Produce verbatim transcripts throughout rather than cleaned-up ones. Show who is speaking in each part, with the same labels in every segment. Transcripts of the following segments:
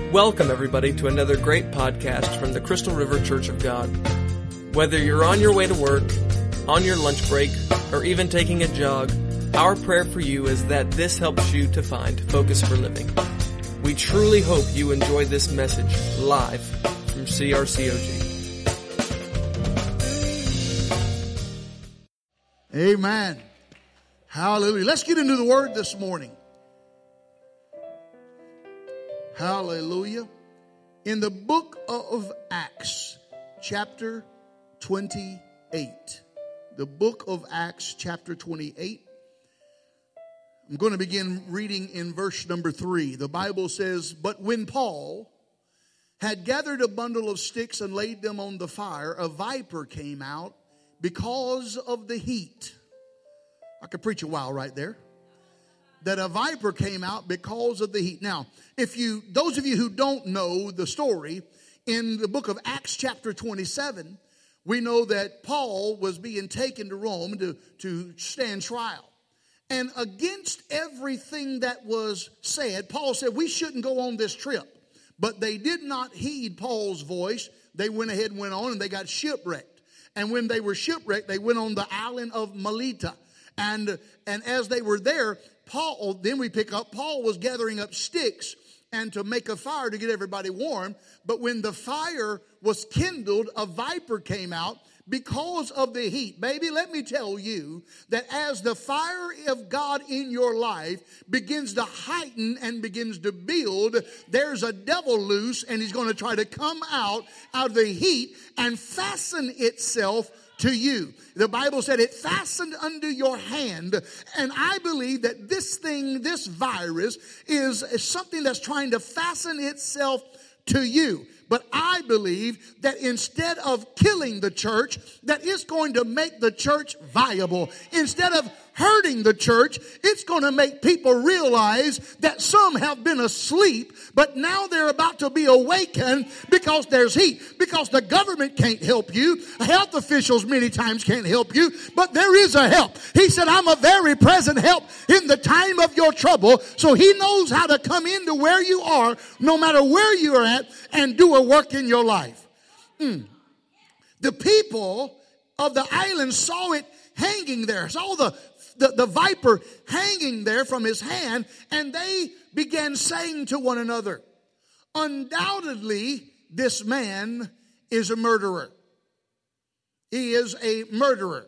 Speaker 1: Welcome, everybody, to another great podcast from the Crystal River Church of God. Whether you're on your way to work, on your lunch break, or even taking a jog, our prayer for you is that this helps you to find focus for living. We truly hope you enjoy this message live from C R C O G.
Speaker 2: Amen. Hallelujah. Let's get into the Word this morning. Hallelujah. In the book of Acts, chapter twenty-eight. The book of Acts, chapter twenty-eight. I'm going to begin reading in verse number three. The Bible says, "But when Paul had gathered a bundle of sticks and laid them on the fire, a viper came out because of the heat." I could preach a while right there. That a viper came out because of the heat. Now, if you, those of you who don't know the story, in the book of Acts chapter twenty-seven, we know that Paul was being taken to Rome to, to stand trial. And against everything that was said, Paul said, we shouldn't go on this trip. But they did not heed Paul's voice. They went ahead and went on, and they got shipwrecked. And when they were shipwrecked, they went on the island of Melita. And, and as they were there, Paul, then we pick up, Paul was gathering up sticks and to make a fire to get everybody warm. But when the fire was kindled, a viper came out because of the heat. Baby, let me tell you that as the fire of God in your life begins to heighten and begins to build, there's a devil loose, and he's going to try to come out out of the heat and fasten itself to you. The Bible said it fastened under your hand. And I believe that this thing, this virus, is something that's trying to fasten itself to you. But I believe that instead of killing the church, that it's going to make the church viable. Instead of hurting the church, it's going to make people realize that some have been asleep, but now they're about to be awakened because there's heat. Because the government can't help you. Health officials many times can't help you, but there is a help. He said, I'm a very present help in the time of your trouble. So he knows how to come into where you are, no matter where you are at, and do a work in your life. Mm. The people of the island saw it hanging there, saw the The, the viper hanging there from his hand, and they began saying to one another, undoubtedly this man is a murderer. He is a murderer.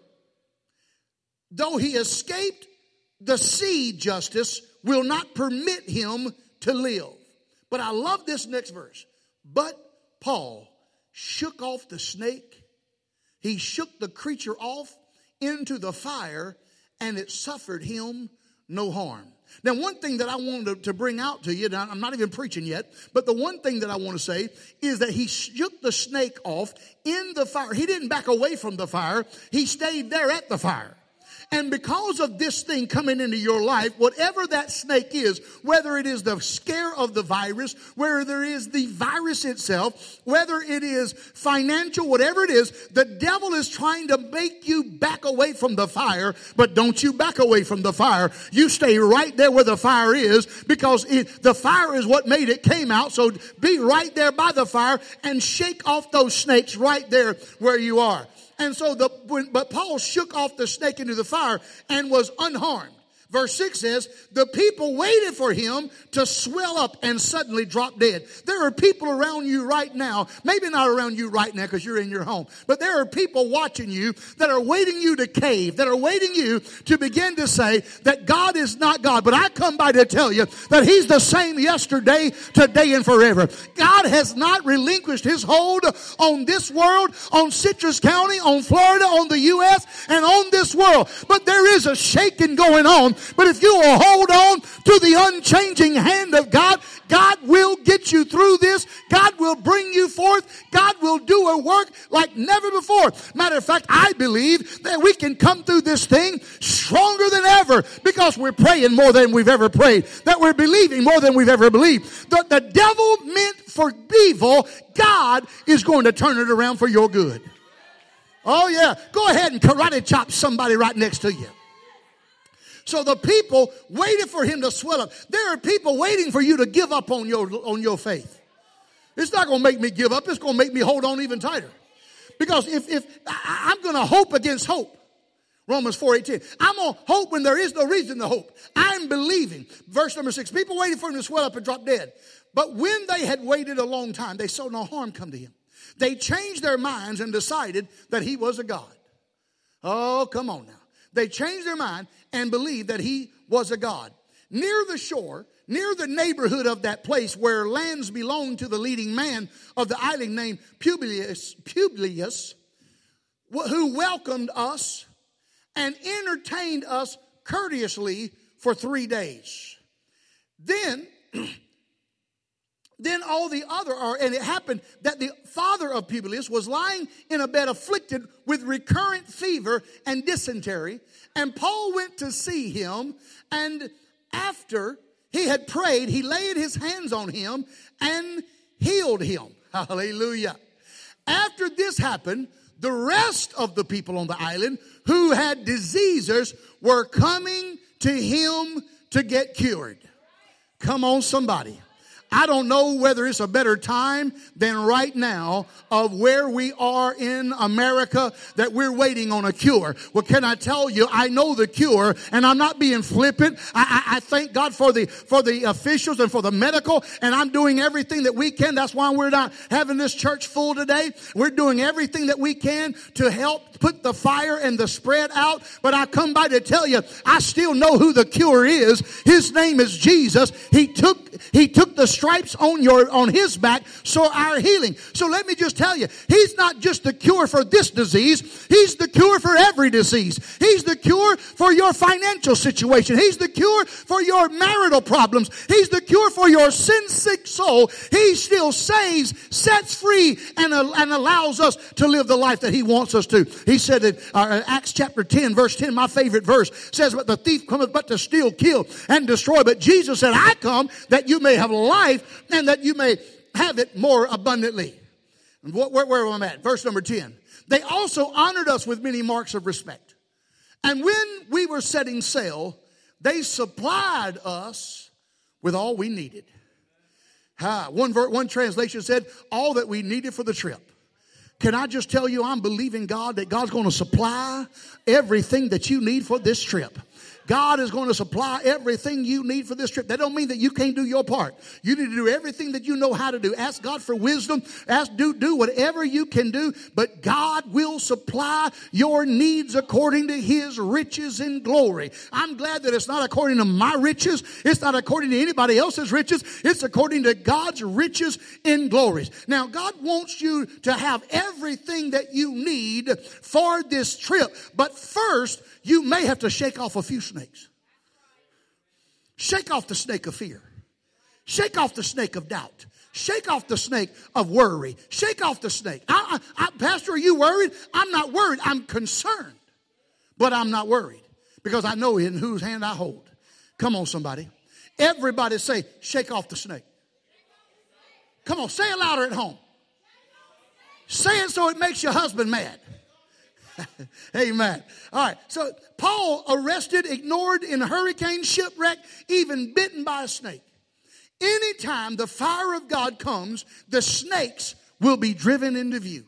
Speaker 2: Though he escaped, the sea justice will not permit him to live. But I love this next verse. But Paul shook off the snake. He shook the creature off into the fire, and it suffered him no harm. Now, one thing that I wanted to bring out to you, now I'm not even preaching yet, but the one thing that I want to say is that he shook the snake off in the fire. He didn't back away from the fire. He stayed there at the fire. And because of this thing coming into your life, whatever that snake is, whether it is the scare of the virus, whether it is the virus itself, whether it is financial, whatever it is, the devil is trying to make you back away from the fire. But don't you back away from the fire. You stay right there where the fire is, because it, the fire is what made it came out. So be right there by the fire and shake off those snakes right there where you are. And so, the when, but Paul shook off the snake into the fire and was unharmed. Verse six says, the people waited for him to swell up and suddenly drop dead. There are people around you right now, maybe not around you right now because you're in your home, but there are people watching you that are waiting you to cave, that are waiting you to begin to say that God is not God. But I come by to tell you that he's the same yesterday, today, and forever. God has not relinquished his hold on this world, on Citrus County, on Florida, on the U S, and on this world. But there is a shaking going on. But if you will hold on to the unchanging hand of God, God will get you through this. God will bring you forth. God will do a work like never before. Matter of fact, I believe that we can come through this thing stronger than ever because we're praying more than we've ever prayed, that we're believing more than we've ever believed. The, the devil meant for evil, God is going to turn it around for your good. Oh yeah. Go ahead and karate chop somebody right next to you. So the people waited for him to swell up. There are people waiting for you to give up on your, on your faith. It's not going to make me give up. It's going to make me hold on even tighter. Because if, if I, I'm going to hope against hope. Romans four eighteen. I'm going to hope when there is no reason to hope. I'm believing. Verse number six. People waited for him to swell up and drop dead. But when they had waited a long time, they saw no harm come to him. They changed their minds and decided that he was a god. Oh, come on now. They changed their mind and believed that he was a god. Near the shore, near the neighborhood of that place where lands belonged to the leading man of the island named Publius, Publius, who welcomed us and entertained us courteously for three days. Then, then all the other are, and it happened that the father of Publius was lying in a bed afflicted with recurrent fever and dysentery. And Paul went to see him, and after he had prayed, he laid his hands on him and healed him. Hallelujah. After this happened, the rest of the people on the island who had diseases were coming to him to get cured. Come on, somebody. I don't know whether it's a better time than right now of where we are in America that we're waiting on a cure. Well, can I tell you, I know the cure, and I'm not being flippant. I, I, I thank God for the for the officials and for the medical, and I'm doing everything that we can. That's why we're not having this church full today. We're doing everything that we can to help put the fire and the spread out. But I come by to tell you, I still know who the cure is. His name is Jesus. He took he took the stripes on your on his back so our healing. So let me just tell you, he's not just the cure for this disease. He's the cure for every disease. He's the cure for your financial situation. He's the cure for your marital problems. He's the cure for your sin-sick soul. He still saves, sets free, and, uh, and allows us to live the life that he wants us to. He said in uh, Acts chapter ten, verse ten, my favorite verse, says, but the thief cometh but to steal, kill, and destroy. But Jesus said, I come that you may have life and that you may have it more abundantly. And where, where, where am I at? Verse number ten. They also honored us with many marks of respect. And when we were setting sail, they supplied us with all we needed. Ha, one, one translation said, all that we needed for the trip. Can I just tell you, I'm believing God that God's going to supply everything that you need for this trip. God is going to supply everything you need for this trip. That don't mean that you can't do your part. You need to do everything that you know how to do. Ask God for wisdom. Ask, do, do whatever you can do. But God will supply your needs according to his riches in glory. I'm glad that it's not according to my riches. It's not according to anybody else's riches. It's according to God's riches in glories. Now, God wants you to have everything that you need for this trip. But first, you may have to shake off a few snakes. Shake off the snake of fear. Shake off the snake of doubt. Shake off the snake of worry. Shake off the snake. I, I, I, Pastor, are you worried? I'm not worried. I'm concerned. But I'm not worried because I know in whose hand I hold. Come on, somebody. Everybody say, shake off the snake. Come on, say it louder at home. Say it so it makes your husband mad. Amen. All right. So Paul arrested, ignored, in a hurricane, shipwreck, even bitten by a snake. Anytime the fire of God comes, the snakes will be driven into view.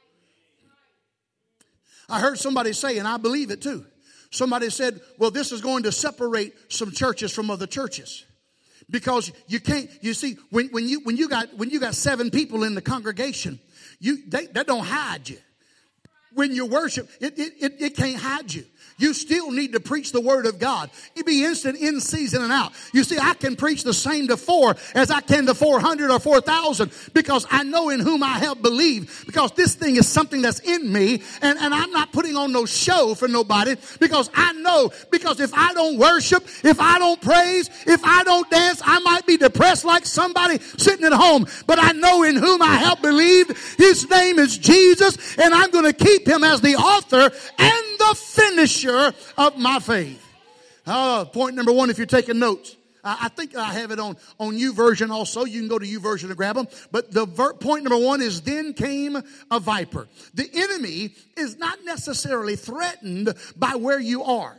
Speaker 2: I heard somebody say, and I believe it too. Somebody said, well, this is going to separate some churches from other churches. Because you can't, you see, when, when you when you got when you got seven people in the congregation, you they, they don't hide you. When you worship, it, it, it, it can't hide you. You still need to preach the word of God. It be instant in season and out. You see, I can preach the same to four as I can to four hundred or four thousand because I know in whom I have believed. Because this thing is something that's in me, and, and I'm not putting on no show for nobody because I know. Because if I don't worship, if I don't praise, if I don't dance, I might be depressed like somebody sitting at home. But I know in whom I have believed. His name is Jesus, and I'm going to keep him as the author and the finisher of my faith. Uh, point number one, if you're taking notes, I, I think I have it on, on YouVersion also. You can go to YouVersion to grab them. But the ver- point number one is, then came a viper. The enemy is not necessarily threatened by where you are.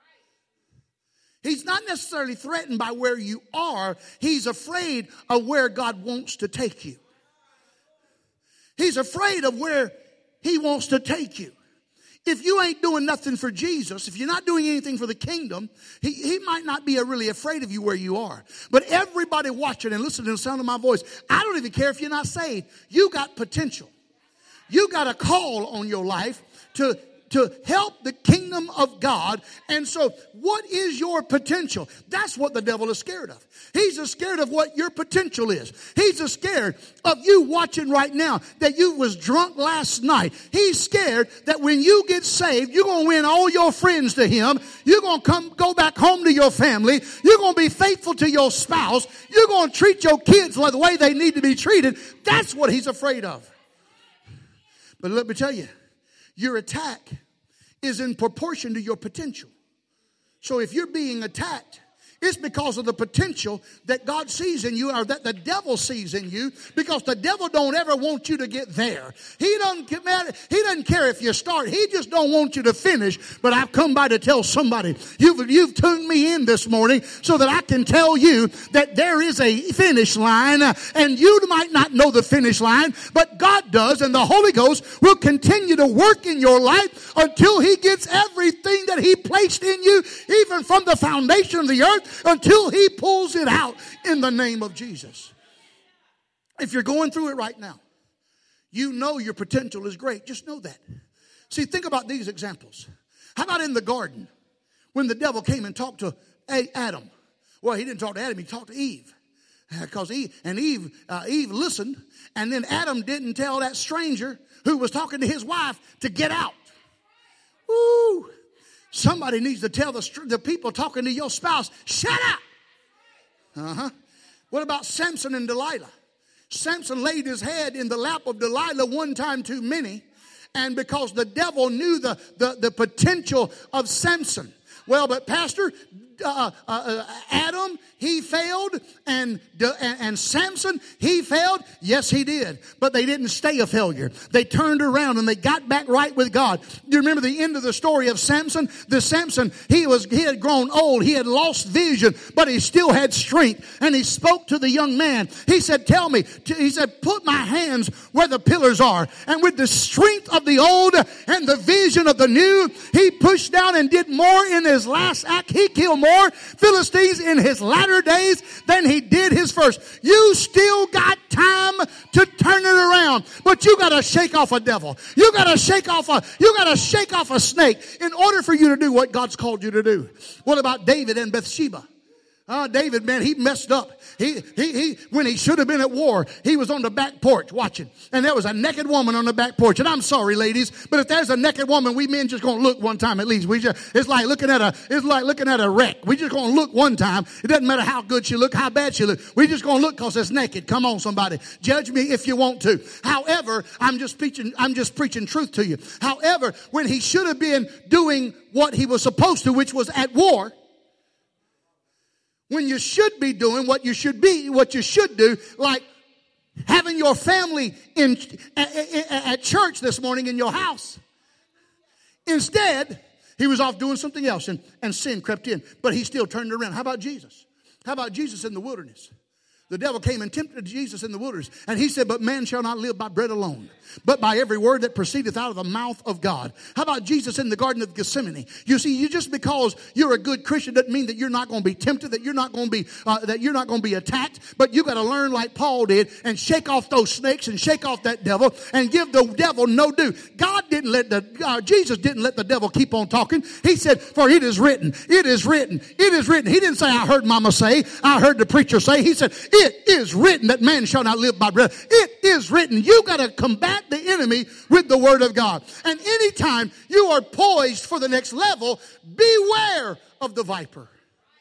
Speaker 2: He's not necessarily threatened by where you are. He's afraid of where God wants to take you. He's afraid of where he wants to take you. If you ain't doing nothing for Jesus, if you're not doing anything for the kingdom, he, he might not be really afraid of you where you are. But everybody watching and listening to the sound of my voice, I don't even care if you're not saved. You got potential. You got a call on your life to to help the kingdom of God. And so what is your potential? That's what the devil is scared of. He's scared of what your potential is. He's scared of you watching right now that you was drunk last night. He's scared that when you get saved, you're going to win all your friends to him. You're going to come go back home to your family. You're going to be faithful to your spouse. You're going to treat your kids like the way they need to be treated. That's what he's afraid of. But let me tell you, your attack is in proportion to your potential. So if you're being attacked, it's because of the potential that God sees in you, or that the devil sees in you, because the devil don't ever want you to get there. He doesn't get mad. He doesn't care if you start. He just don't want you to finish. But I've come by to tell somebody, you've, you've tuned me in this morning so that I can tell you that there is a finish line, and you might not know the finish line, but God does, and the Holy Ghost will continue to work in your life until he gets everything that he placed in you, even from the foundation of the earth, until he pulls it out in the name of Jesus. If you're going through it right now, you know your potential is great. Just know that. See, think about these examples. How about in the garden when the devil came and talked to Adam? Well, he didn't talk to Adam, he talked to Eve. Because Eve, and Eve, uh, Eve listened, and then Adam didn't tell that stranger who was talking to his wife to get out. Woo! Somebody needs to tell the, the people talking to your spouse, shut up. Uh-huh. What about Samson and Delilah? Samson laid his head in the lap of Delilah one time too many. And because the devil knew the, the, the potential of Samson. Well, but Pastor, uh, uh, uh, Adam, he failed, and, uh, and and Samson, he failed. Yes, he did. But they didn't stay a failure. They turned around and they got back right with God. Do you remember the end of the story of Samson? The Samson, he was he had grown old. He had lost vision, but he still had strength. And he spoke to the young man. He said, tell me, he said, put my hands where the pillars are. And with the strength of the old and the vision of the new, he pushed down and did more in his last act. He killed more Philistines in his latter days than he did his first. You still got time to turn it around, but you got to shake off a devil. You got to shake off a you got to shake off a snake in order for you to do what God's called you to do. What about David and Bathsheba? Uh, David, man, he messed up. He, he, he, when he should have been at war, he was on the back porch watching. And there was a naked woman on the back porch. And I'm sorry, ladies, but if there's a naked woman, we men just gonna look one time at least. We just, it's like looking at a, it's like looking at a wreck. We just gonna look one time. It doesn't matter how good she look, how bad she look. We just gonna look cause it's naked. Come on, somebody. Judge me if you want to. However, I'm just preaching, I'm just preaching truth to you. However, when he should have been doing what he was supposed to, which was at war, when you should be doing what you should be, what you should do, like having your family in at, at church this morning in your house. Instead, he was off doing something else, and, and sin crept in. But he still turned around. How about Jesus? How about Jesus in the wilderness? The devil came and tempted Jesus in the wilderness. And he said, but man shall not live by bread alone, but by every word that proceedeth out of the mouth of God. How about Jesus in the Garden of Gethsemane? You see, you just because you're a good Christian doesn't mean that you're not going to be tempted, that you're not going to be, uh, that you're not going to be attacked. But you got to learn like Paul did and shake off those snakes and shake off that devil and give the devil no due. God didn't let the, uh, Jesus didn't let the devil keep on talking. He said, for it is written, it is written, it is written. He didn't say, I heard mama say, I heard the preacher say. He said, it is written that man shall not live by bread. It is written. You got to combat the enemy with the word of God. And anytime you are poised for the next level, beware of the viper.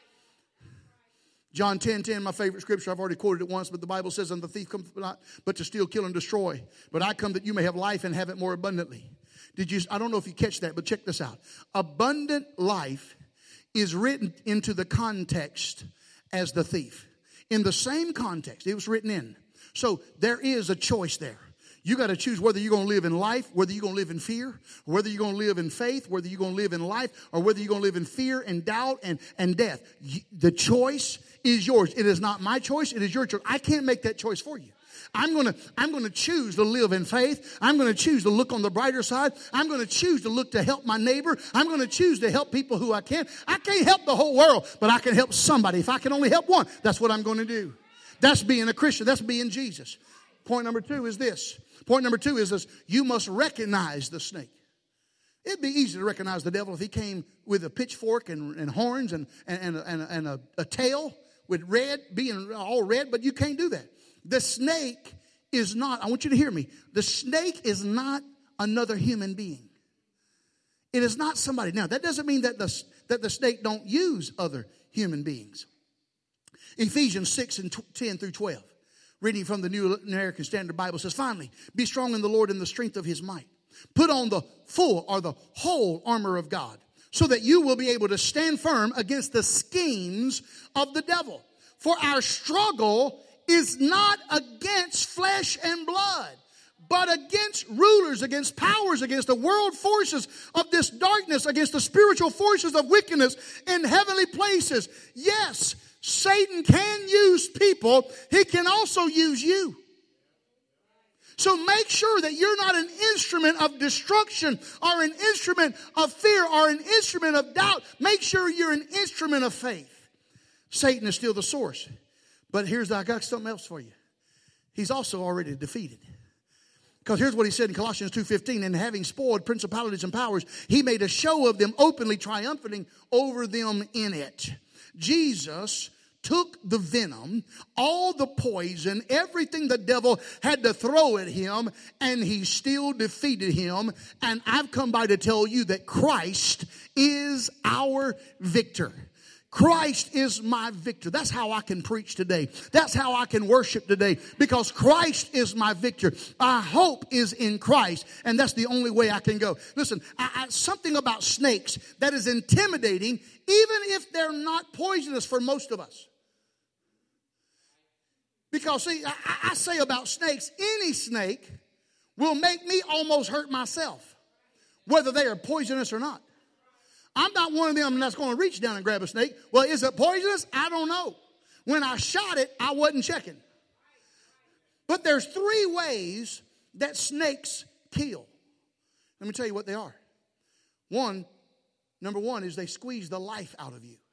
Speaker 2: John ten ten, my favorite scripture. I've already quoted it once, but the Bible says, and the thief comes not but to steal, kill, and destroy. But I come that you may have life and have it more abundantly. Did you? I don't know if you catch that, but check this out. Abundant life is written into the context as the thief. In the same context, it was written in. So there is a choice there. You got to choose whether you're going to live in life, whether you're going to live in fear, whether you're going to live in faith, whether you're going to live in life, or whether you're going to live in fear and doubt and, and death. The choice is yours. It is not my choice. It is your choice. I can't make that choice for you. I'm going to, I'm going to choose to live in faith. I'm going to choose to look on the brighter side. I'm going to choose to look to help my neighbor. I'm going to choose to help people who I can. I can't help the whole world, but I can help somebody. If I can only help one, that's what I'm going to do. That's being a Christian. That's being Jesus. Point number two is this. Point number two is this. You must recognize the snake. It'd be easy to recognize the devil if he came with a pitchfork and, and horns and, and, and, and a, a tail with red, being all red, but you can't do that. The snake is not, I want you to hear me. The snake is not another human being. It is not somebody. Now, that doesn't mean that the, that the snake don't use other human beings. Ephesians six and ten through twelve, reading from the New American Standard Bible, says, finally, be strong in the Lord in the strength of his might. Put on the full or the whole armor of God, so that you will be able to stand firm against the schemes of the devil. For our struggle is not against flesh and blood, but against rulers, against powers, against the world forces of this darkness, against the spiritual forces of wickedness in heavenly places. Yes, Satan can use people. He can also use you. So make sure that you're not an instrument of destruction or an instrument of fear or an instrument of doubt. Make sure you're an instrument of faith. Satan is still the source. But here's, I got something else for you. He's also already defeated. Because here's what he said in Colossians two fifteen, and having spoiled principalities and powers, he made a show of them, openly triumphing over them in it. Jesus took the venom, all the poison, everything the devil had to throw at him, and he still defeated him. And I've come by to tell you that Christ is our victor. Christ is my victor. That's how I can preach today. That's how I can worship today, because Christ is my victor. Our hope is in Christ, and that's the only way I can go. Listen, I, I, something about snakes that is intimidating, even if they're not poisonous for most of us. Because, see, I, I say about snakes, any snake will make me almost hurt myself, whether they are poisonous or not. I'm not one of them that's going to reach down and grab a snake. Well, is it poisonous? I don't know. When I shot it, I wasn't checking. But there's three ways that snakes kill. Let me tell you what they are. One, number one is they squeeze the life out of you.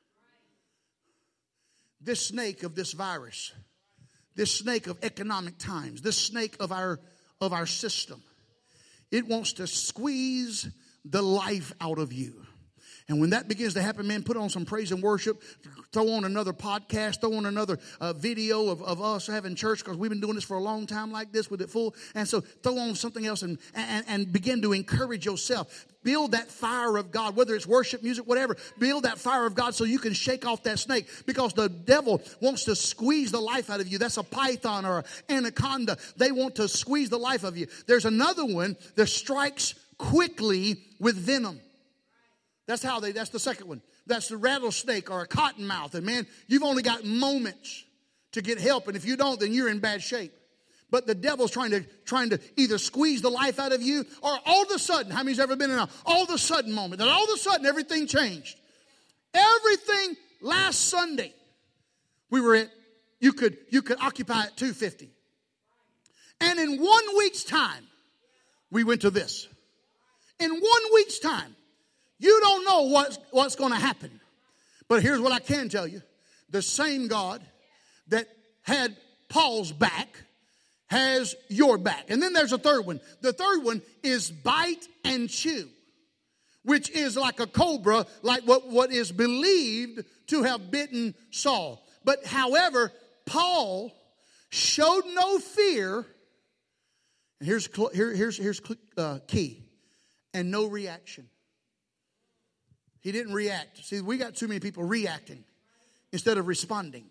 Speaker 2: This snake of this virus, this snake of economic times, this snake of our of our system, it wants to squeeze the life out of you. And when that begins to happen, man, put on some praise and worship. Throw on another podcast. Throw on another uh, video of, of us having church, because we've been doing this for a long time like this with it full. And so throw on something else and, and, and begin to encourage yourself. Build that fire of God, whether it's worship, music, whatever. Build that fire of God so you can shake off that snake, because the devil wants to squeeze the life out of you. That's a python or an anaconda. They want to squeeze the life of you. There's another one that strikes quickly with venom. That's how they, that's the second one. That's the rattlesnake or a cottonmouth. And man, you've only got moments to get help. And if you don't, then you're in bad shape. But the devil's trying to, trying to either squeeze the life out of you, or all of a sudden, how many's ever been in a all of a sudden moment? That all of a sudden everything changed. Everything last Sunday, we were at, you could, you could occupy at two fifty. And in one week's time, we went to this. In one week's time, you don't know what's, what's going to happen. But here's what I can tell you. The same God that had Paul's back has your back. And then there's a third one. The third one is bite and chew, which is like a cobra, like what, what is believed to have bitten Saul. But however, Paul showed no fear. And here's, here, here's, here's uh, key. And no reaction. He didn't react. See, we got too many people reacting instead of responding.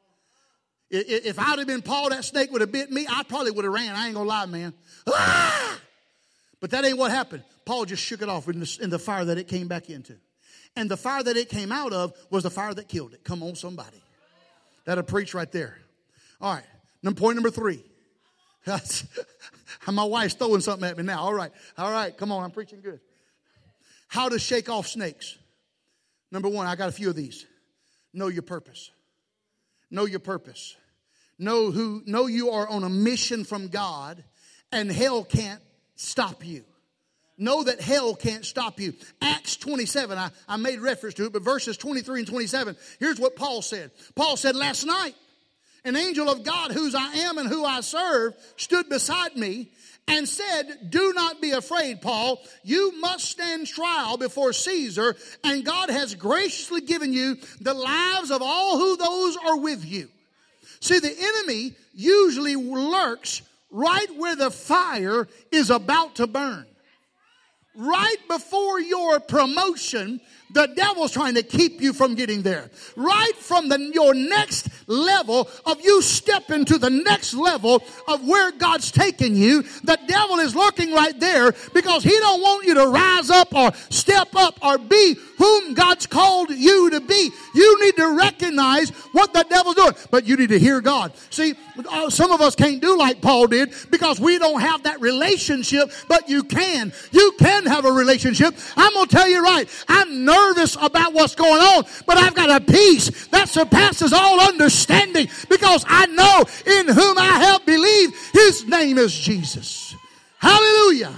Speaker 2: If I'd have been Paul, that snake would have bit me, I probably would have ran. I ain't going to lie, man. Ah! But that ain't what happened. Paul just shook it off in the, in the fire that it came back into. And the fire that it came out of was the fire that killed it. Come on, somebody. That'll preach right there. All right. Number, point number three. My wife's throwing something at me now. All right. All right. Come on. I'm preaching good. How to shake off snakes. Number one, I got a few of these. Know your purpose. Know your purpose. Know who, know you are on a mission from God and hell can't stop you. Know that hell can't stop you. Acts twenty-seven, I, I made reference to it, but verses twenty-three and twenty-seven, here's what Paul said. Paul said, last night, an angel of God, whose I am and who I serve, stood beside me and said, do not be afraid, Paul. You must stand trial before Caesar, and God has graciously given you the lives of all who those are with you. See, the enemy usually lurks right where the fire is about to burn. Right before your promotion, the devil's trying to keep you from getting there. Right from the, your next level of you stepping to the next level of where God's taking you, the devil is lurking right there because he don't want you to rise up or step up or be whom God's called you to be. You need to recognize what the devil's doing, but you need to hear God. See, some of us can't do like Paul did because we don't have that relationship, but you can. You can have a relationship. I'm going to tell you right, I'm nervous about what's going on, but I've got a peace that surpasses all understanding because I know in whom I have believed. His name is Jesus. Hallelujah.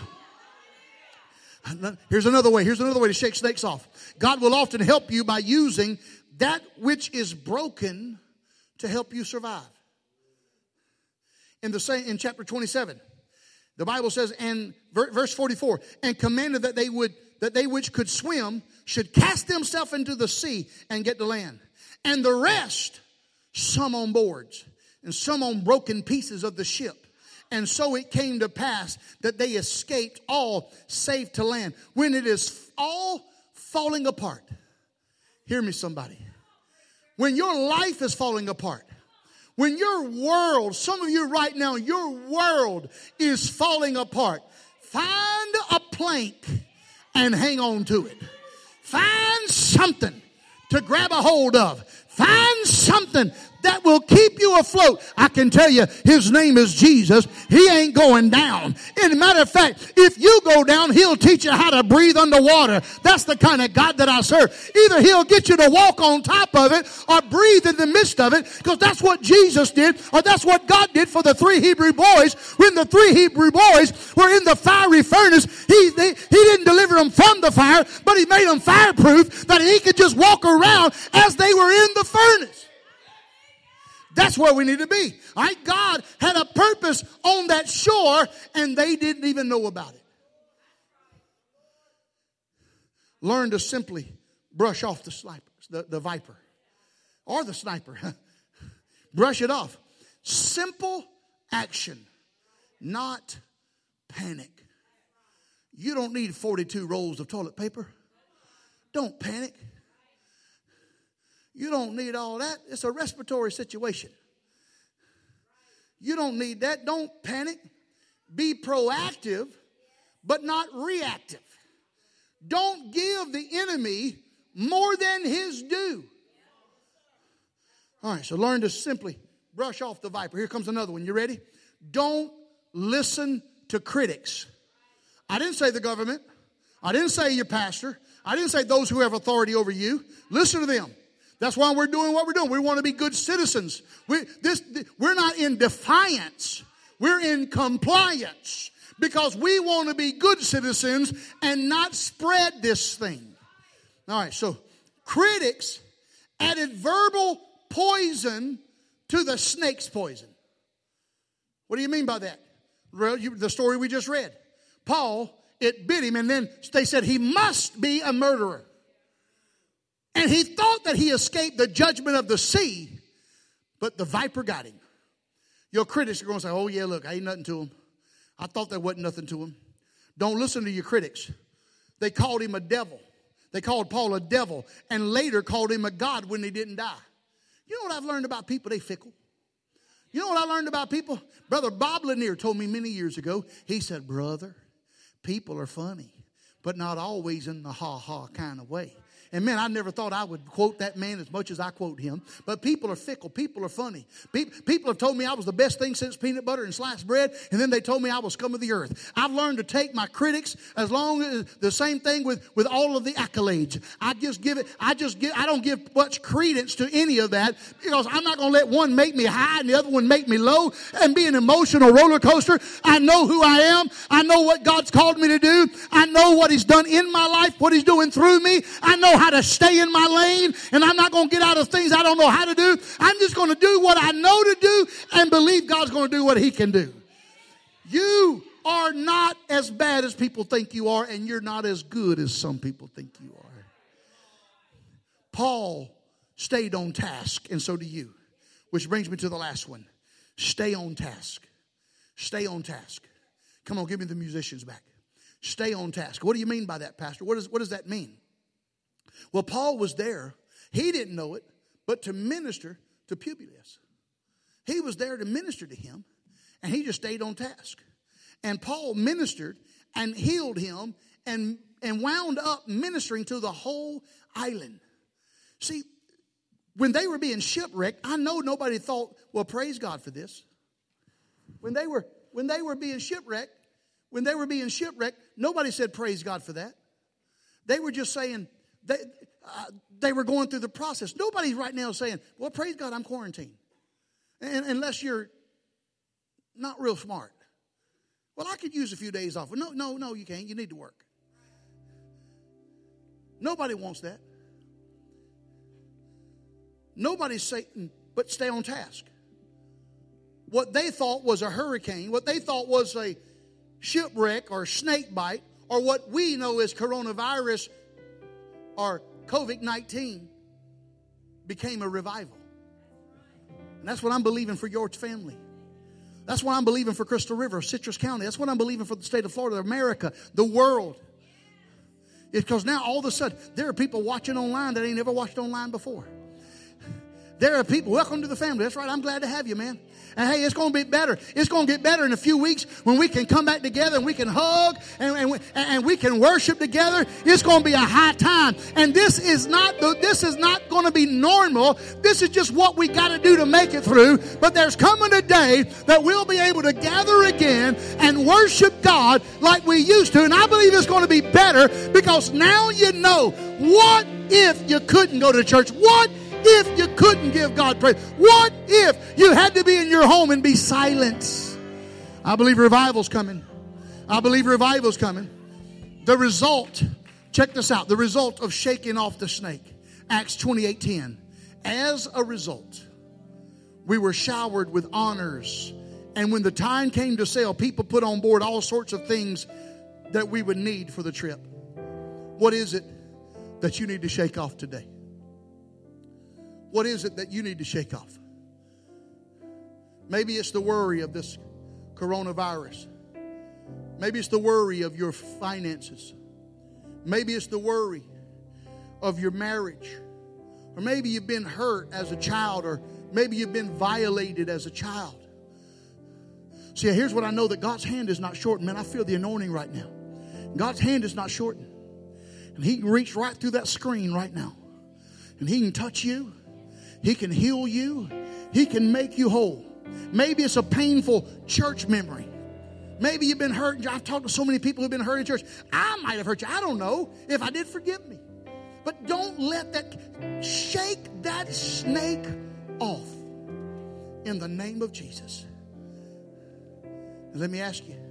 Speaker 2: Here's another way. Here's another way to shake snakes off. God will often help you by using that which is broken to help you survive. In the same, in chapter twenty-seven, the Bible says, and verse forty-four, and commanded that they would, that they which could swim should cast themselves into the sea and get to land. And the rest, some on boards and some on broken pieces of the ship. And so it came to pass that they escaped all safe to land. When it is all falling apart, hear me somebody. When your life is falling apart, when your world, some of you right now, your world is falling apart, find a plank and hang on to it. Find something to grab a hold of. Find something that will keep you afloat. I can tell you, his name is Jesus. He ain't going down. As a matter of fact, if you go down, he'll teach you how to breathe underwater. That's the kind of God that I serve. Either he'll get you to walk on top of it or breathe in the midst of it, because that's what Jesus did, or that's what God did for the three Hebrew boys. When the three Hebrew boys were in the fiery furnace, he, they, he didn't deliver them from the fire, but he made them fireproof that he could just walk around as they were in the furnace. That's where we need to be. All right, God had a purpose on that shore, and they didn't even know about it. Learn to simply brush off the sniper, the, the viper, or the sniper. Brush it off. Simple action, not panic. You don't need forty-two rolls of toilet paper. Don't panic. You don't need all that. It's a respiratory situation. You don't need that. Don't panic. Be proactive, but not reactive. Don't give the enemy more than his due. All right, so learn to simply brush off the viper. Here comes another one. You ready? Don't listen to critics. I didn't say the government. I didn't say your pastor. I didn't say those who have authority over you. Listen to them. That's why we're doing what we're doing. We want to be good citizens. We, this, we're not in defiance. We're in compliance. Because we want to be good citizens and not spread this thing. All right, so critics added verbal poison to the snake's poison. What do you mean by that? The story we just read. Paul, it bit him, and then they said he must be a murderer. And he thought that he escaped the judgment of the sea, but the viper got him. Your critics are going to say, oh, yeah, look, I ain't nothing to him. I thought there wasn't nothing to him. Don't listen to your critics. They called him a devil. They called Paul a devil, and later called him a god when he didn't die. You know what I've learned about people? They fickle. You know what I learned about people? Brother Bob Lanier told me many years ago. He said, brother, people are funny, but not always in the ha-ha kind of way. And man, I never thought I would quote that man as much as I quote him. But people are fickle. People are funny. People have told me I was the best thing since peanut butter and sliced bread. And then they told me I was scum of the earth. I've learned to take my critics as long as the same thing with, with all of the accolades. I just give it, I just give, I don't give much credence to any of that because I'm not going to let one make me high and the other one make me low and be an emotional roller coaster. I know who I am. I know what God's called me to do. I know what He's done in my life, what He's doing through me. I know how to stay in my lane, and I'm not going to get out of things I don't know how to do. I'm just going to do what I know to do and believe God's going to do what He can do. You are not as bad as people think you are, and you're not as good as some people think you are. Paul stayed on task, and so do you. Which brings me to the last one. Stay on task. Stay on task. Come on, give me the musicians back. Stay on task. What do you mean by that, Pastor? What, is, what does that mean? Well, Paul was there. He didn't know it, but to minister to Publius. He was there to minister to him, and he just stayed on task. And Paul ministered and healed him and, and wound up ministering to the whole island. See, when they were being shipwrecked, I know nobody thought, well, praise God for this. When they were, when they were being shipwrecked, when they were being shipwrecked, nobody said praise God for that. They were just saying, they, uh, they were going through the process. Nobody's right now saying, well, praise God, I'm quarantined. And, unless you're not real smart. Well, I could use a few days off. No, no, no, you can't. You need to work. Nobody wants that. Nobody's saying, but stay on task. What they thought was a hurricane, what they thought was a shipwreck or snake bite, or what we know as coronavirus or covid nineteen became a revival. And that's what I'm believing for your family. That's what I'm believing for Crystal River, Citrus County. That's what I'm believing for the state of Florida, America, the world. It's because now all of a sudden there are people watching online that ain't never watched online before. There are people, welcome to the family. That's right, I'm glad to have you, man. And hey, it's going to be better. It's going to get better in a few weeks when we can come back together and we can hug and, and, we, and we can worship together. It's going to be a high time. And this is not the, this is not going to be normal. This is just what we got to do to make it through. But there's coming a day that we'll be able to gather again and worship God like we used to. And I believe it's going to be better because now you know, what if you couldn't go to church? What if you couldn't give God praise? What if you had to be in your home and be silent? I believe revival's coming. I believe revival's coming. The result, check this out, the result of shaking off the snake. Acts twenty-eight ten. As a result, we were showered with honors. And when the time came to sail, people put on board all sorts of things that we would need for the trip. What is it that you need to shake off today? What is it that you need to shake off? Maybe it's the worry of this coronavirus. Maybe it's the worry of your finances. Maybe it's the worry of your marriage. Or maybe you've been hurt as a child, or maybe you've been violated as a child. See, here's what I know, that God's hand is not shortened. Man, I feel the anointing right now. God's hand is not shortened. And He can reach right through that screen right now. And He can touch you. He can heal you. He can make you whole. Maybe it's a painful church memory. Maybe you've been hurt. I've talked to so many people who've been hurt in church. I might have hurt you. I don't know. If I did, forgive me. But don't let that, shake that snake off in the name of Jesus. And let me ask you,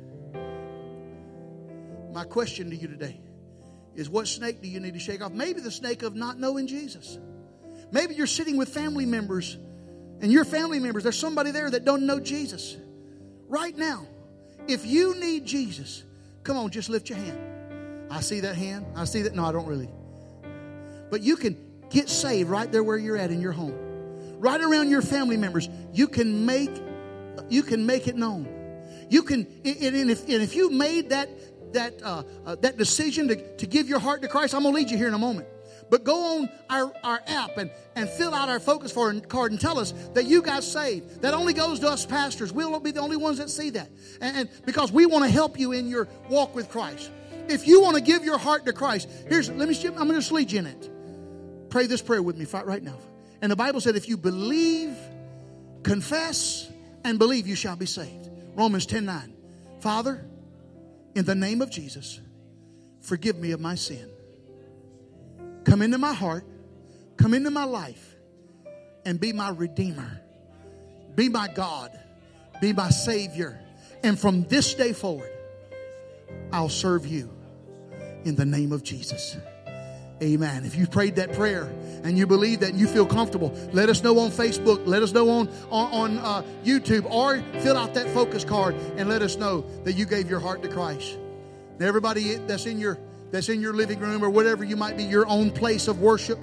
Speaker 2: my question to you today is, what snake do you need to shake off? Maybe the snake of not knowing Jesus. Maybe you're sitting with family members, and your family members, there's somebody there that don't know Jesus. Right now, if you need Jesus, come on, just lift your hand. I see that hand. I see that. No, I don't really. But you can get saved right there where you're at in your home. Right around your family members. You can make, you can make it known. You can, and if, and if you made that, that, uh, uh, that decision to, to give your heart to Christ, I'm going to lead you here in a moment. But go on our, our app and, and fill out our Focus For card and tell us that you got saved. That only goes to us pastors. We'll be the only ones that see that. And, and because we want to help you in your walk with Christ. If you want to give your heart to Christ, here's, let me, I'm going to just lead you in it. Pray this prayer with me right now. And the Bible said, if you believe, confess, and believe, you shall be saved. Romans ten nine. Father, in the name of Jesus, forgive me of my sin. Come into my heart, come into my life, and be my Redeemer. Be my God. Be my Savior. And from this day forward, I'll serve you in the name of Jesus. Amen. If you prayed that prayer and you believe that and you feel comfortable, let us know on Facebook. Let us know on, on, on uh, YouTube, or fill out that focus card and let us know that you gave your heart to Christ. And everybody that's in your that's in your living room or whatever you might be, your own place of worship,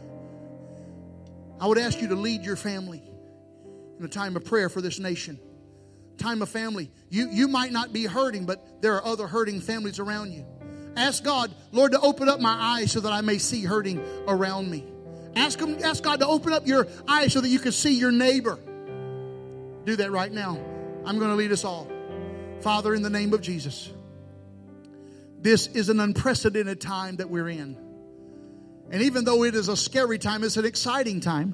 Speaker 2: I would ask you to lead your family in a time of prayer for this nation. Time of family. You, you might not be hurting, but there are other hurting families around you. Ask God, Lord, to open up my eyes so that I may see hurting around me. Ask him, ask God to open up your eyes so that you can see your neighbor. Do that right now. I'm going to lead us all. Father, in the name of Jesus, this is an unprecedented time that we're in. And even though it is a scary time, it's an exciting time.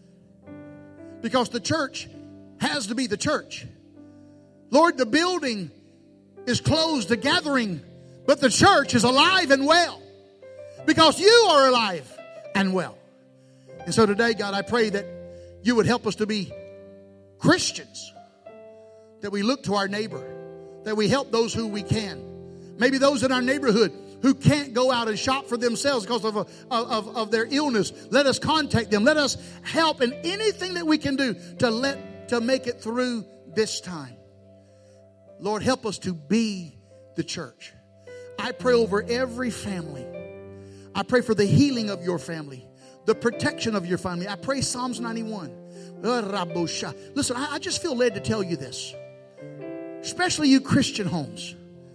Speaker 2: Because the church has to be the church. Lord, the building is closed, the gathering, but the church is alive and well. Because you are alive and well. And so today, God, I pray that you would help us to be Christians. That we look to our neighbor. That we help those who we can. Maybe those in our neighborhood who can't go out and shop for themselves because of, a, of, of their illness. Let us contact them. Let us help in anything that we can do to let to make it through this time. Lord, help us to be the church. I pray over every family. I pray for the healing of your family, the protection of your family. I pray Psalms ninety-one. Listen, I, I just feel led to tell you this, especially you Christian homes.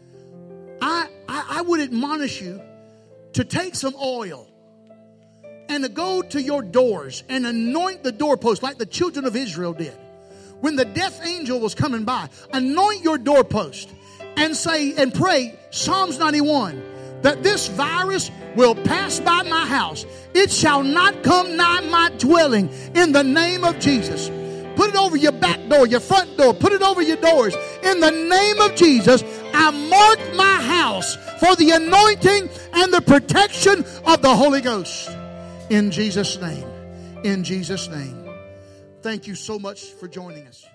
Speaker 2: I, I, I would admonish you to take some oil and to go to your doors and anoint the doorpost like the children of Israel did. When the death angel was coming by, anoint your doorpost and say and pray Psalms ninety-one, that this virus will pass by my house. It shall not come nigh my dwelling, in the name of Jesus. Put it over your back door, your front door. Put it over your doors. In the name of Jesus, I mark my house for the anointing and the protection of the Holy Ghost. In Jesus' name. In Jesus' name. Thank you so much for joining us.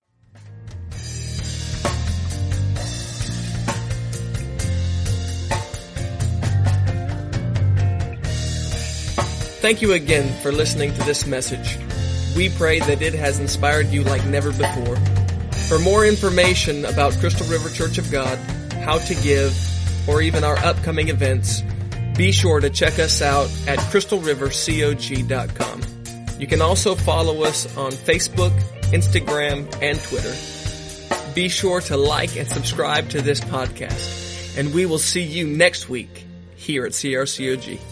Speaker 1: Thank you again for listening to this message. We pray that it has inspired you like never before. For more information about Crystal River Church of God, how to give, or even our upcoming events, be sure to check us out at crystal river cog dot com. You can also follow us on Facebook, Instagram, and Twitter. Be sure to like and subscribe to this podcast, and we will see you next week here at C R C O G.